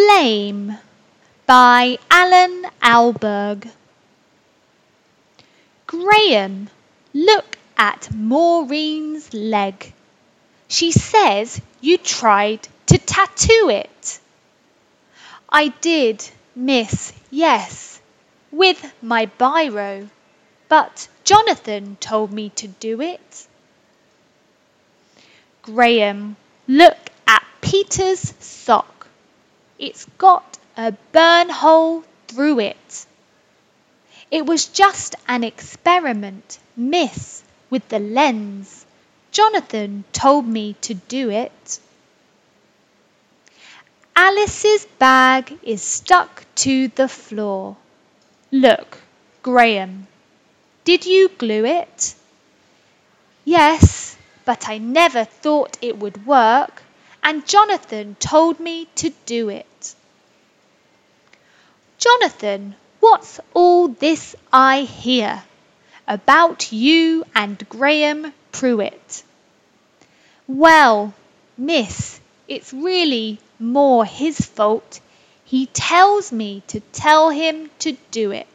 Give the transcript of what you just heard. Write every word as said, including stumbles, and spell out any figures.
Blame by Alan Alberg. Graham, look at Maureen's leg. She says you tried to tattoo it. I did, miss, yes, with my biro, but Jonathan told me to do it. Graham, look at Peter's sock. It's got a burn hole through it. It was just an experiment, miss, with the lens. Jonathan told me to do it. Alice's bag is stuck to the floor. Look, Graham, did you glue it? Yes, but I never thought it would work, and Jonathan told me to do it. Jonathan, what's all this I hear about you and Graham Pruitt? Well, miss, it's really more his fault. He tells me to tell him to do it.